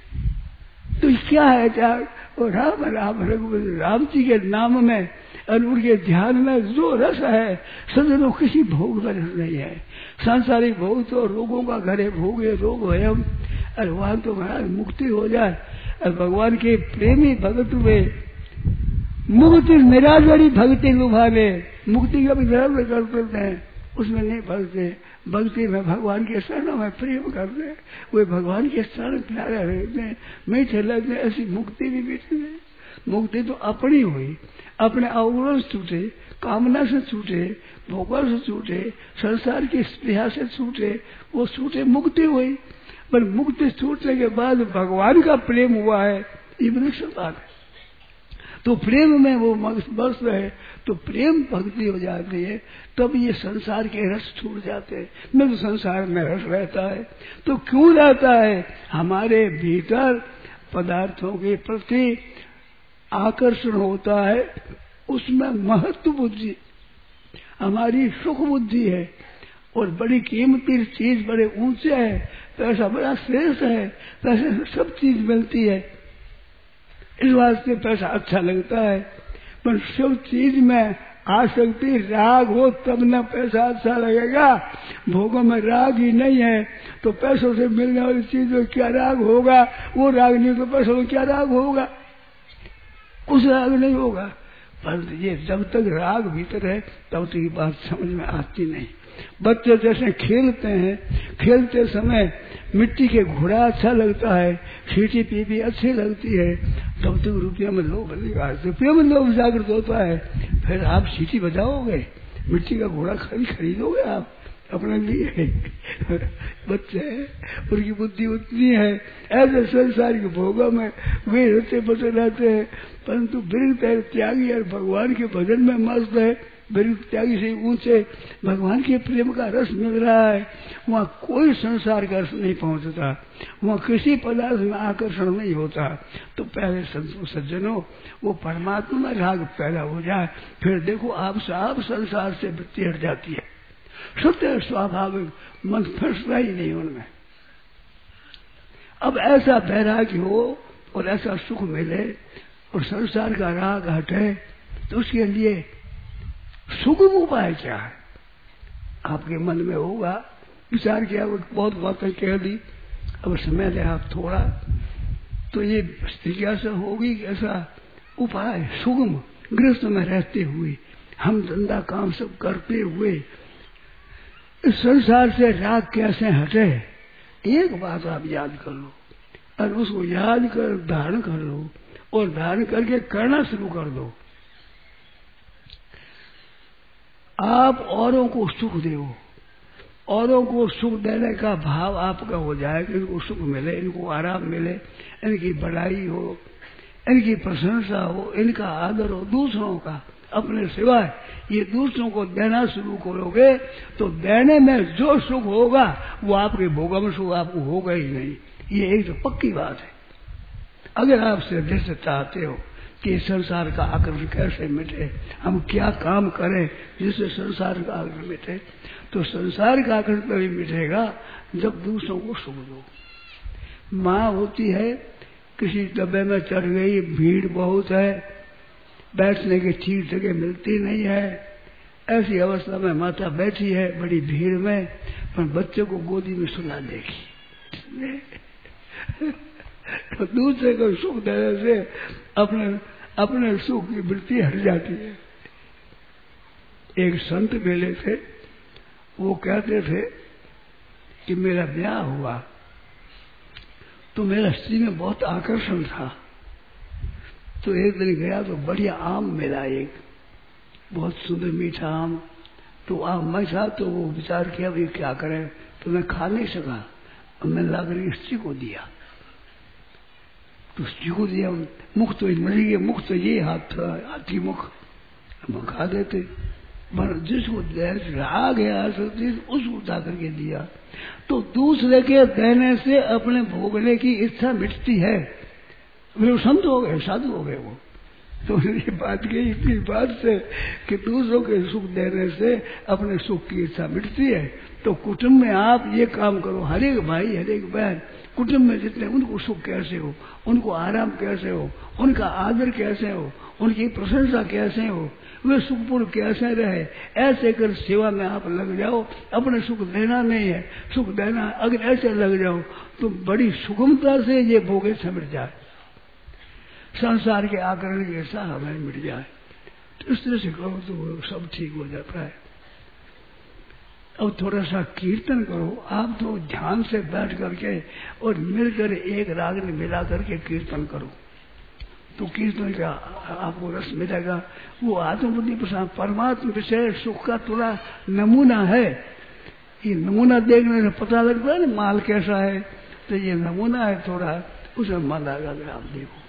तो क्या है त्याग? और राम राम रघुपति, राम जी के नाम में और उनके ध्यान में जो रस है, सज्जनों किसी भोग का रस नहीं है। सांसारिक भोग तो रोगों का घर है, भोग है, रोग है हम। अरे वहां तो महाराज मुक्ति हो जाए और भगवान के प्रेमी भगत में मुक्ति निराजरी भक्ति लुभाने, मुक्ति का भी निराजर करते हैं, उसमें नहीं भगते। भक्ति में भगवान के शरणों में प्रेम करते, वे भगवान के शरण प्यारे रहते हैं, मीठे लगते। ऐसी मुक्ति भी मीठी है। मुक्ति तो अपनी हुई, अपने अवगुणों से छूटे, कामना से छूटे, भोगों से छूटे, संसार की स्पृहा से छूटे, वो छूटे मुक्ति हुई। पर मुक्ति छूटने के बाद भगवान का प्रेम हुआ है, ये बड़ी बात है। तो प्रेम में वो बस है, तो प्रेम भक्ति हो जाती है, तब ये संसार के रस छूट जाते हैं। मैं तो संसार में रस रहता है, तो क्यों रहता है? हमारे भीतर पदार्थों के प्रति आकर्षण होता है, उसमें महत्व बुद्धि, हमारी सुख बुद्धि है। और बड़ी कीमती चीज, बड़े ऊंचे है, पैसा बड़ा श्रेष्ठ है, पैसे से सब चीज मिलती है, इस वास्ते पैसा अच्छा लगता है। पर सब चीज में आसक्ति राग हो तब न पैसा अच्छा लगेगा। भोगों में राग ही नहीं है तो पैसों से मिलने वाली चीज में क्या राग होगा? वो राग नहीं तो पैसों में क्या राग होगा? कुछ राग नहीं होगा। पर ये जब तक राग भीतर है तब तक ये बात समझ में आती नहीं। बच्चे जैसे खेलते हैं, खेलते समय मिट्टी के घोड़ा अच्छा लगता है, सीटी पीपी अच्छी लगती है, तब तक रुपया में लोभ बनेगा, रुपये में लोभ जागृत होता है। फिर आप सीटी बजाओगे, मिट्टी का घोड़ा खरीदोगे आप अपने लिए। बच्चे हैं, उनकी बुद्धि उतनी है, ऐसे संसार के भोगों में वे रहते बचे रहते हैं। परंतु बिरग त्यागी और भगवान के भजन में मस्त है, बिरग त्यागी से ऊंचे भगवान के प्रेम का रस मिल रहा है। वहाँ कोई संसार का रस नहीं पहुंचता, वहाँ किसी पदार्थ में आकर्षण नहीं होता। तो पहले सज्जनों वो परमात्मा में राग पैदा हो जाए, फिर देखो आप संसार से वृत्ति हट जाती है, शुद्ध स्वाभाविक मन फंसता ही नहीं उनमें। अब ऐसा वैराग्य हो और ऐसा सुख मिले और संसार का राग हटे, तो उसके लिए सुगम उपाय क्या है? आपके मन में होगा, विचार किया, बहुत बातें कह दी, अब समय ले आप थोड़ा, तो ये जिज्ञासा होगी कि ऐसा उपाय सुगम गृहस्थ में रहते हुए, हम धंधा काम सब करते हुए इस संसार से राग कैसे हटे? एक बात आप याद कर लो और उसको याद कर धारण कर लो और धारण करके करना शुरू कर दो। आप औरों को सुख दो, औरों को सुख देने का भाव आपका हो जाए कि इनको सुख मिले, इनको आराम मिले, इनकी बढ़ाई हो, इनकी प्रशंसा हो, इनका आदर हो, दूसरों का अपने सिवाय ये दूसरों को देना शुरू करोगे तो देने में जो सुख होगा वो आपके भोगों में सुख आपको होगा ही नहीं। ये एक तो पक्की बात है। अगर आप श्रद्धे से चाहते हो कि संसार का आकर्षण कैसे मिटे, हम क्या काम करें जिससे संसार का आकर्षण मिटे, तो संसार का आकर्षण तभी मिटेगा जब दूसरों को सुख दो। माँ होती है, किसी डब्बे में चढ़ गई, भीड़ बहुत है, बैठने की ठीक जगह मिलती नहीं है, ऐसी अवस्था में माता बैठी है बड़ी भीड़ में, पर बच्चे को गोदी में सुला देगी। तो दूसरे को सुख देने से अपने सुख की वृत्ति हट जाती है। एक संत मिले थे, वो कहते थे कि मेरा ब्याह हुआ तो मेरा स्त्री में बहुत आकर्षण था, तो एक दिन गया तो बढ़िया आम मिला, एक बहुत सुंदर मीठा आम। तो आम मैं था तो वो विचार किया भाई क्या करें, तो मैं खा नहीं सका, अब मैं लाकर स्त्री को दिया। तो स्त्री को दिया, मुख तो मिल गया, मुख तो ये हाथ था, हाथी मुख, हम खा देते। जिसको राग है आसक्ति उसको उठा करके दिया, तो दूसरे के देने से अपने भोगने की इच्छा मिटती है। वे संत हो गए, साधु हो गए वो। तो ये बात कही इतनी बात से कि दूसरों के सुख देने से अपने सुख की इच्छा मिटती है। तो कुटुंब में आप ये काम करो, हर एक भाई हर एक बहन कुटुंब में जितने, उनको सुख कैसे हो, उनको आराम कैसे हो, उनका आदर कैसे हो, उनकी प्रशंसा कैसे हो, वे सुखपूर्ण कैसे रहे, ऐसे कर सेवा में आप लग जाओ। अपने सुख देना नहीं है, सुख देना। अगर ऐसे लग जाओ तो बड़ी सुगमता से ये भोगे मिट जाए, संसार के आकरण के साथ हमें मिट जाए। तो इस तरह से करो तो सब ठीक हो जाता है। अब थोड़ा सा कीर्तन करो आप, तो ध्यान से बैठ करके और मिलकर एक राग में मिला करके कीर्तन करो, तो कीर्तन का आपको रस मिलेगा। वो आत्मबुद्धि प्रसाद परमात्मा विषय सुख का थोड़ा नमूना है। ये नमूना देखने से पता लगता है ना माल कैसा है, तो ये नमूना है थोड़ा, उसमें मन आएगा। आप देखो